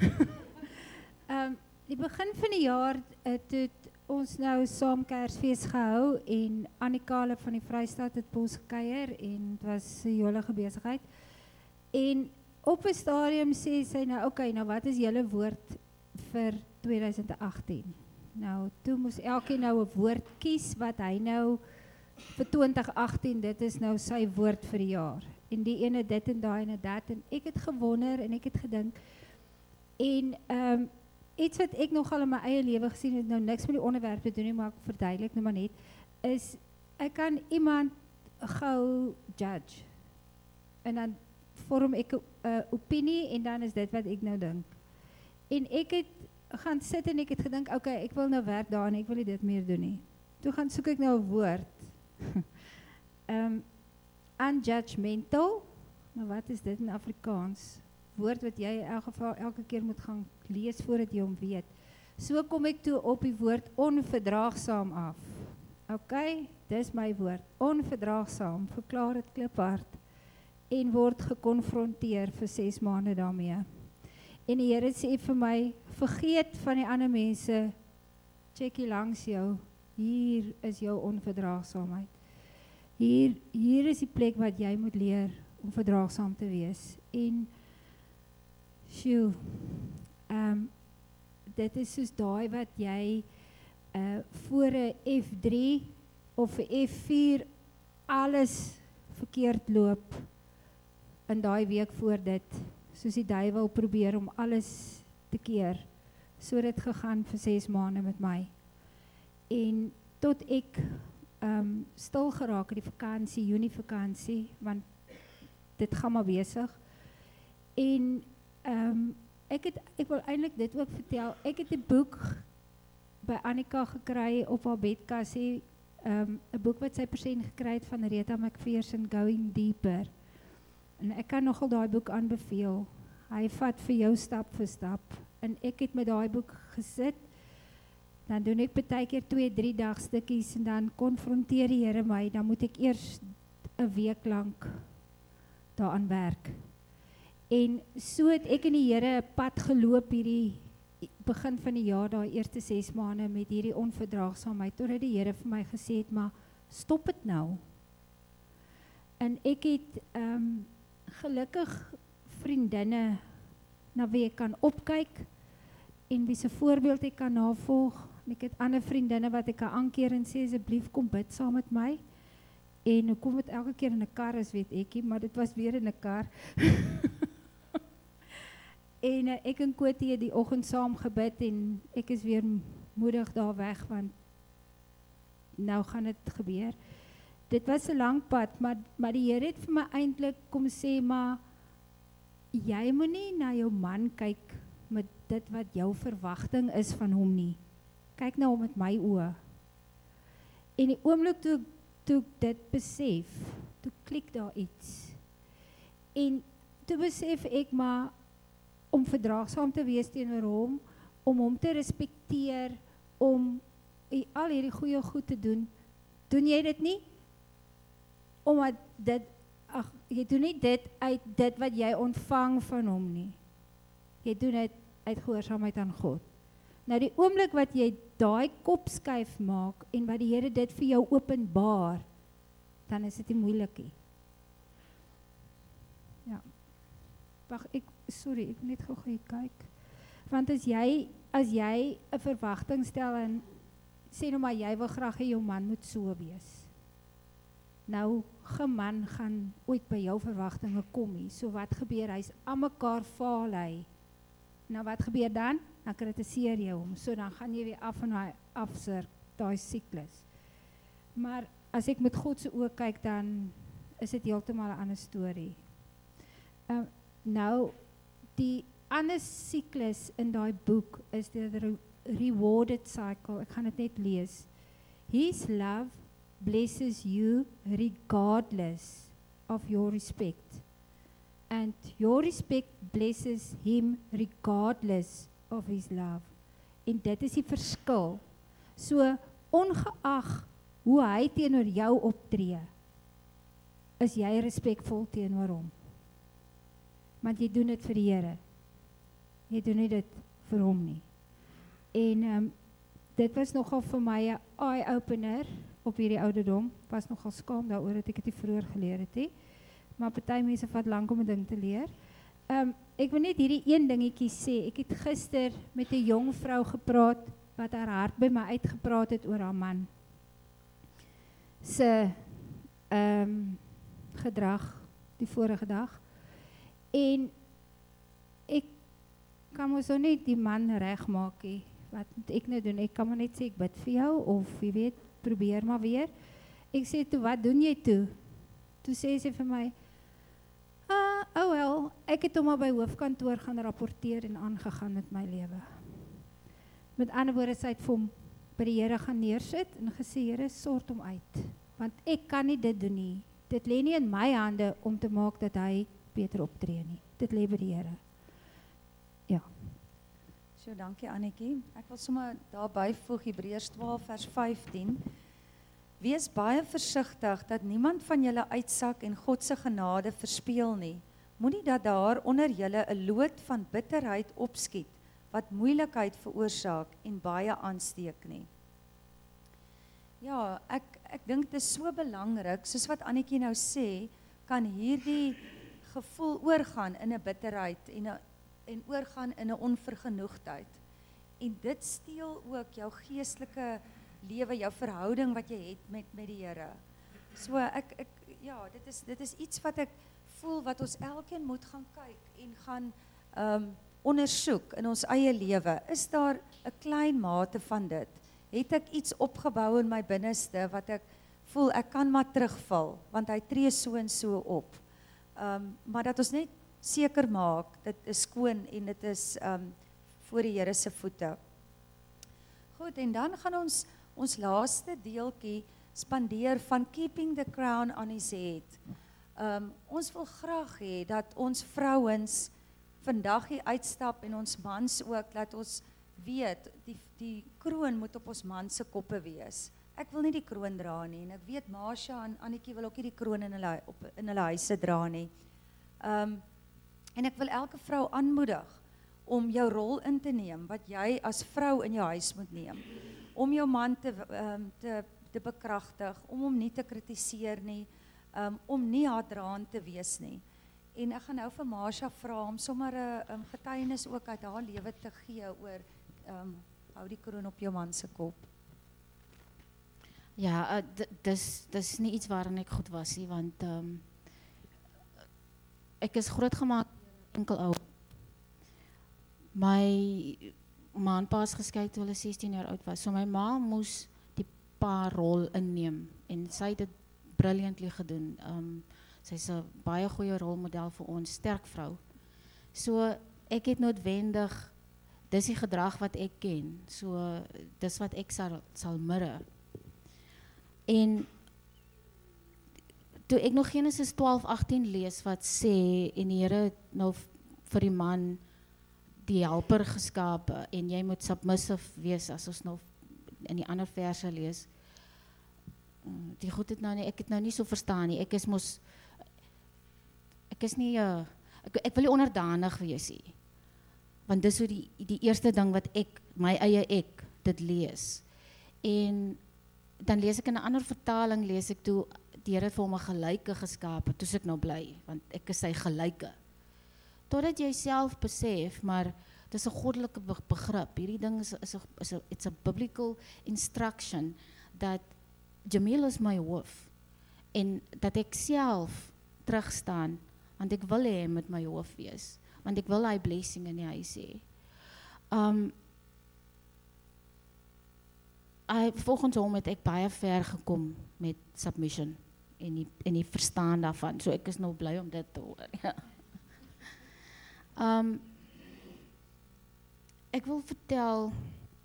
Ehm um, die begin van die jaar het, het ons nou saam Kersfees gehou en Annika van die Vrystaat het ons gekuier en dit was 'n jolige besigheid. En op 'n stadium sê sy nou, oké, okay, nou wat is julle woord vir twintig agtien? Nou, toe moes elkeen nou 'n woord kies wat hy nou vir twintig agtien, dit is nou sy woord vir die jaar. En die ene dit en daai en dat en ek het gewonder en ek het gedink en ehm um, iets wat ek nogal in my eie lewe gesien het, nou niks met die onderwerp te doen nie, maar ek verduidelik nou maar net, is ek kan iemand gou judge en dan vorm ek 'n uh, opinie en dan is dit wat ek nou dink. En ek het gaan sit en ek het gedink, oké, okay, ek wil nou werk daar en ek wil nie dit meer doen nie. Toe gaan soek ek nou 'n woord. Ehm um, unjudgmental. Nou wat is dit in Afrikaans? Woord wat jy in elk geval elke keer moet gaan lees voordat jy hom weet. So kom ek toe op die woord onverdraagsaam af. OK, dis my woord. Onverdraagsaam, verklaar dit kliphard en word gekonfronteer vir ses maande daarmee. En die Here sê vir my, vergeet van die ander mense, checkie langs jou, hier is jou onverdraagsaamheid. Hier, hier is die plek wat jy moet leer om verdraagsaam te wees. En, sjoe, um, dit is soos daai wat jy uh, voor 'n F drie of 'n F vier alles verkeerd loop in daai week voor dit, soos die duiwel probeer om alles te keer. So het dit gegaan vir ses maande met my. En tot ek um, stil geraak in die vakansie, Junie vakansie, want dit gaan maar besig. En um, ek het ek wil eintlik dit ook vertel. Ek het 'n boek by Annika gekry op haar bedkassie, um, 'n boek wat sy persent gekry het van Rita McPherson, Going Deeper. En ek kan nogal daai boek aanbeveel. Hy vat vir jou stap vir stap. En ek het met daai boek gesit. Dan doen ek baie keer twee, drie dag stukkies en dan konfronteer die Here my. Dan moet ek eers 'n week lank daaraan werk. En so het ek en die Here 'n pad geloop hierdie begin van die jaar, daai eerste ses maande met hierdie onverdraagsaamheid, totdat die Here vir my gesê het, maar stop dit nou. En ek het um, gelukkig vriendinne na wie ek kan opkyk en wie se voorbeeld ek kan navolg. En ek het ander vriendinne wat ek kan aankeer en sê, asseblief kom bid saam met my. En hoekom het elke keer in 'n kar is, weet ek nie, maar dit was weer in 'n kar. En uh, ek en Kotie het die oggend saam gebid en ek is weer moedig daar weg, want nou gaan dit gebeur. Dit was 'n lang pad, maar, maar die Here het vir my eintlik kom sê, maar jy moenie na jou man kyk met dit wat jou verwagting is van hom nie. Kyk nou met my oë. En die oomblik toe, toe ek dit besef, toe klik daar iets. En toe besef ek maar, om verdraagsaam te wees teenoor hom, om hom te respekteer, om al hierdie goeie goed te doen, doen jy dit nie? Omdat dit, ag, jy doen nie dit uit dit wat jy ontvang van hom nie. Jy doen dit uit gehoorsaamheid aan God. Nou die oomblik wat jy daai kop skuif maak, en wat die Here dit vir jou openbaar, dan is dit nie moeilik nie. Ja. Wag, ek, sorry, ek moet net gou gou kyk. Want as jy, as jy 'n verwagting stel en sê nou maar jy wil graag hê jou man moet so wees. Nou, geen man gaan ooit by jou verwagtinge kom nie. So wat gebeur? Hy's aan mekaar faal hy. Nou wat gebeur dan? Dan kritiseer jy hom. So dan gaan jy weer af en hy afsir, daai siklus. Maar as ek met God se oë kyk, dan is dit heeltemal 'n ander storie. Um, nou, die ander siklus in daai boek is die re rewarded cycle. Ek gaan dit net lees. His love blesses you regardless of your respect. And your respect blesses him regardless of his love. En dit is die verskil. So, ongeag hoe hy teenoor jou optree, is jy respekvol teenoor hom. Want jy doen dit vir die Here. Jy doen nie dit vir hom nie. En um, dit was nogal vir my 'n eye-opener op hierdie ouderdom. Was nogal skaam daaroor dat ek dit nie vroeër geleer het nie. Maar party mense vat lank om 'n ding te leer. Um, ek wil net hierdie een dingetjie sê. Ek het gister met 'n jong vrou gepraat wat haar hart by my uitgepraat het oor haar man se um, gedrag die vorige dag. En ek kan mos nou net die man regmaak nie. Wat moet ek nou doen? Ek kan maar net sê ek bid vir jou, of jy weet, probeer maar weer. Ek sê toe, wat doen jy toe? Toe sê sy vir my, ah, oh wel, ek het hom maar by hoofkantoor gaan rapporteer en aangegaan met my lewe. Met ander woorde, sy het vir hom by die Here gaan neersit en gesê, Here, sort hom uit. Want ek kan nie dit doen nie. Dit lê nie in my hande om te maak dat hy beter optree nie. Dit lê by die Here. Ja. So, dankie Annetjie. Ek wil sommer daarby voeg Hebreërs twaalf vers vyftien. Wees baie versigtig dat niemand van julle uitsak en God se genade verspeel nie. Moenie dat daar onder julle 'n lood van bitterheid opskiet wat moeilikheid veroorsaak en baie aansteek nie. Ja, ek ek dink dit is so belangrik, soos wat Annetjie nou sê, kan hierdie gevoel oorgaan in 'n bitterheid en 'n en oorgaan in 'n onvergenoegdheid. En dit steel ook jou geestelike lewe, jou verhouding wat jy het met met die Here. So ek ek ja, dit is dit is iets wat ek voel wat ons elkeen moet gaan kyk en gaan ehm um, ondersoek in ons eie lewe. Is daar 'n klein mate van dit? Het ek iets opgebou in my binneste wat ek voel ek kan maar terugval, want hy tree so en so op. Ehm um, maar dat ons net seker maak dit is skoon en dit is ehm um, voor die Here se voete. Goed, en dan gaan ons ons laaste deeltjie spandeer van keeping the crown on his head. Um, ons wil graag hê dat ons vrouens vandag hier uitstap en ons mans ook, dat ons weet, die, die kroon moet op ons man se koppe wees. Ek wil nie die kroon dra nie, en ek weet Marsha en Annetjie wil ook nie die kroon in hulle, op, in hulle huise dra nie. Um, en ek wil elke vrou aanmoedig om jou rol in te neem, wat jy as vrou in jou huis moet neem. Om jou man te, um, te, te bekragtig, om hom nie te kritiseer nie, um, om nie haatdraand te wees nie. En ek gaan nou vir Marsha vra om sommer 'n um, getuienis ook uit haar lewe te gee oor um, hou die kroon op jou man se kop. Ja, uh, dis dis nie iets waarin ek goed was nie, want um, ek is grootgemaak enkel ou. My ma en pa is geskei toe hulle sestien jaar oud was. So my ma moes die pa rol inneem en sy het dit brilliantly gedoen. Um, sy is 'n baie goeie rolmodel vir ons, sterk vrou. So ek het noodwendig, dis die gedrag wat ek ken. So dis wat ek sal sal mirre. En toe ek nog Genesis twaalf agtien lees wat sê en die Here het nou vir die man die helper geskape en jy moet submissive wees, as ons nou in die ander verse lees. Die goed het nou nie, ek het nou nie so verstaan nie. Ek is mos ek is nie uh, ek, ek wil nie onderdanig wees nie. Want dis so die die eerste ding wat ek my eie ek dit lees. En dan lees ek in 'n ander vertaling lees ek toe die Here het vir hom 'n gelyke geskape. Toe ek nou bly want ek is sy gelyke. Totdat jy self besef, maar dit is 'n goddelike begrip. Hierdie ding is is 'n is 'n it's a biblical instruction dat Jamil is my hoof en dat ek self terugstaan want ek wil hê hy moet my hoof wees want ek wil hy blessing in die huis hê. Um hy volgens hom het ek baie ver gekom met submission en die en die verstaan daarvan. So ek is nou bly om dit te hoor. Ja. Um, ek wil vertel,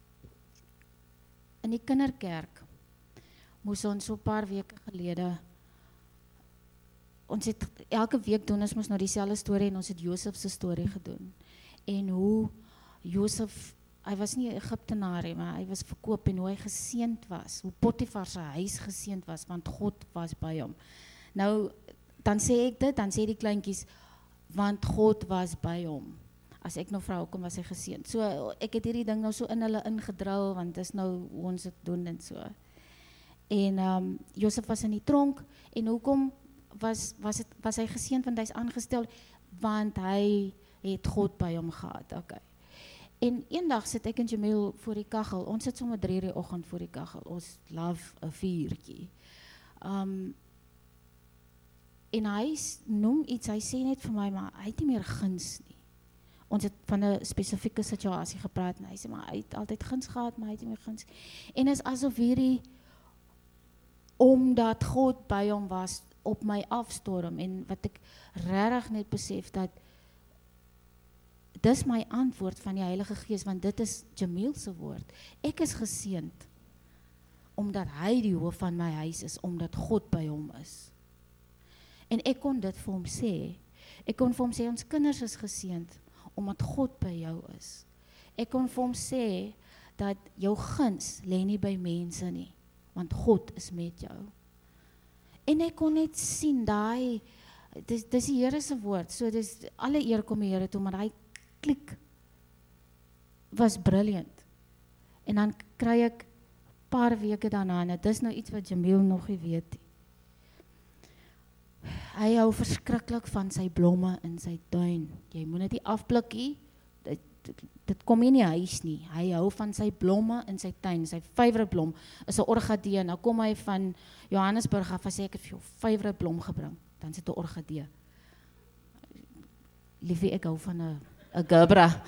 in die kinderkerk moes ons so 'n paar weke gelede, ons het elke week doen ons moes nou dieselfde storie en ons het Josef se storie gedoen. En hoe Josef, hy was nie 'n Egiptenaar nie, maar hy was verkoop en hoe hy geseënd was, hoe Potifar se huis geseënd was, want God was by hom. Nou, dan sê ek dit, dan sê die kleintjies, want God was by hom. As ek nou vra, hoekom was hy geseënd? So, ek het hierdie ding nou so in hulle ingedrul, want dis nou hoe ons dit doen en so. En um, Josef was in die tronk, en hoekom was, was, het, was hy geseënd, want hy is aangestel, want hy het God by hom gehad, okay. En eendag sit ek en Jamil voor die kachel, ons sit sommer drie die oggend voor die kachel, ons love 'n vuurtjie. Um, en hy noem iets, hy sê net vir my, maar hy het nie meer guns nie. Ons het van 'n spesifieke situasie gepraat, en hy sê, maar hy het altyd guns gehad, maar hy het nie meer guns. En is asof hierdie, omdat God by hom was, op my afstorm, en wat ek regtig net besef, dat dis my antwoord van die Heilige Gees, want dit is Jamil se woord. Ek is geseënd, omdat hy die hoof van my huis is, omdat God by hom is. En ek kon dit vir hom sê, ek kon vir hom sê, ons kinders is geseënd, omdat God by jou is. Ek kon vir hom sê, dat jou guns lê nie by mense nie, want God is met jou. En ek kon net sien, daai, dis, dis die Here se woord, so dis, alle eer kom die Here toe, maar daai klik was brilliant. En dan kry ek paar weke daarna, en dit is nou iets wat Jamil nog nie weet. Hy hou verskriklik van sy blomme in sy tuin. Jy moet dit nie afblikkie, dit, dit, dit kom nie in die huis nie. Hy hou van sy blomme in sy tuin. Sy favourite blom is 'n orgidee. Nou kom hy van Johannesburg af, en sê ek het vir jou favourite blom gebring. Dan sit 'n orgidee. Liefie, ek hou van 'n 'n Gebra.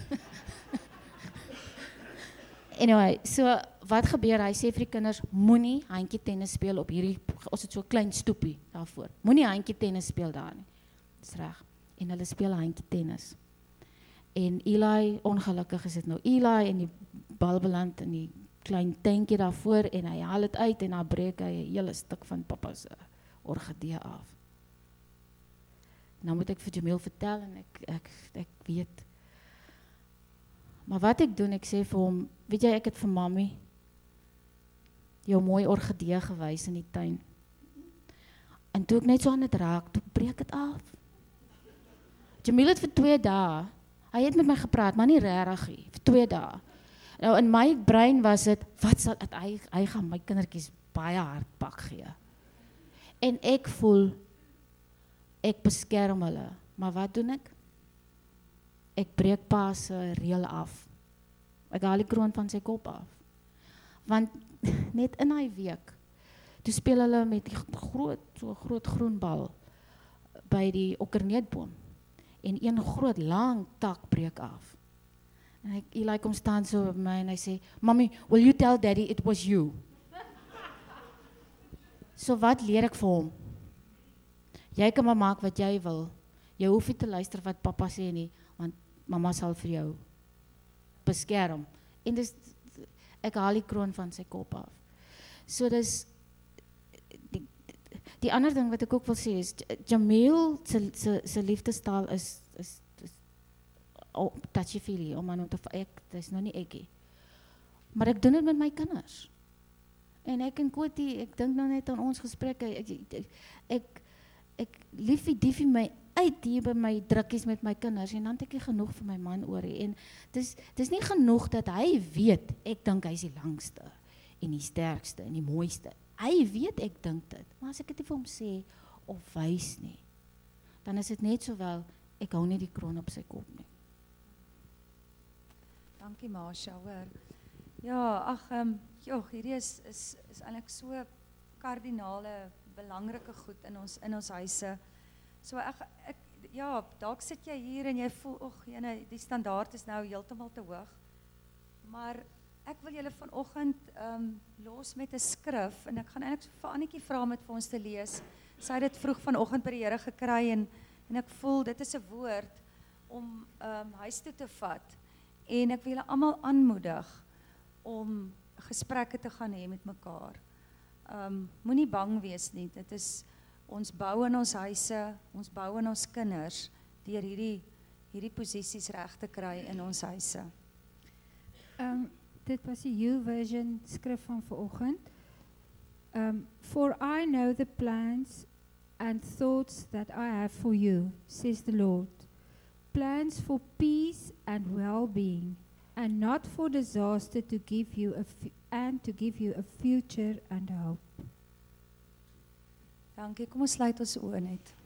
Anyway, so wat gebeur, hy sê vir die kinders, moenie handjie tennis speel op hierdie, ons het so 'n klein stoepie daarvoor, moenie handjie tennis speel daar nie, dis reg, en hulle speel handjie tennis, en Eli, ongelukkig is dit nou Eli, en die bal beland in die klein tankie daarvoor, en hy haal het uit, en dan breek hy 'n hele stuk van papa se orgidee af. Nou moet ek vir Jamil vertel, en ek, ek, ek weet. Maar wat ek doen, ek sê vir hom, weet jy, ek het vir mami jou mooi orgidee gewys in die tuin. En toe ek net so aan het raak, toe breek het af. Jamil het vir twee dae, hy het met my gepraat, maar nie regtig nie, vir twee dae. Nou in my brein was dit, wat sal het, hy hy gaan my kindertjies baie hard pak gee. En ek voel ek beskerm hulle, maar wat doen ek? Ek breek pa se reël af. Ek haal die kroon van sy kop af. Want net in hy week, toe speel hulle met die groot, so groot groen bal by die okkerneetboom. En een groot lang tak breek af. En ek, Eli kom staan so by my en hy sê, Mommy, will you tell Daddy it was you? So wat leer ek vir hom? Jy kan maar maak wat jy wil. Jy hoef nie te luister wat papa sê nie, want mama sal vir jou beskerm. En dis, ek haal die kroon van sy kop af. So dis, die, die ander ding wat ek ook wil sê is, Jamil se, se, se liefdestaal is, is, is oh, touchy-feely, om aan om te, ek, dis nou nie ekkie. Maar ek doen dit met my kinders. En ek en Kotie, ek dink nou net aan ons gesprekke, ek, ek, ek, ek liefie diefie my uit hier by my drukkies met my kinders, en dan het ek nie genoeg vir my man oor, en dis, dis nie genoeg dat hy weet, ek dink hy is die langste, en die sterkste, en die mooiste, hy weet ek dink dit, maar as ek dit nie vir hom sê, of wys nie, dan is dit net sowel, ek hou nie die kroon op sy kop nie. Dankie Marsha, hoor. Ja, ag, um, joh, hierdie is, is, is eintlik so kardinale, belangrike goed in ons, in ons huise. So ek, ek, ja, dalk sit jy hier en jy voel, och, jyne, die standaard is nou heeltemal te hoog. Maar ek wil julle vanoggend um, los met 'n skrif, en ek gaan eintlik vir Annetjie vra om dit vir ons te lees. Sy het dit vroeg vanoggend by die Here gekry, en, en ek voel, dit is 'n woord om um, huis toe te vat. En ek wil julle almal aanmoedig om gesprekke te gaan hê met mekaar. Um, moenie bang wees nie, dit is, ons bou in ons huise, ons bou in ons kinders, deur hierdie, hierdie posisies reg te kry in ons huise. Um, dit was die YouVersion skrif van vanoggend. Um, For I know the plans and thoughts that I have for you, says the Lord. Plans for peace and well-being, and not for disaster, to give you a fu- and to give you a future and hope. Dankie, kom ons sluit ons oë net.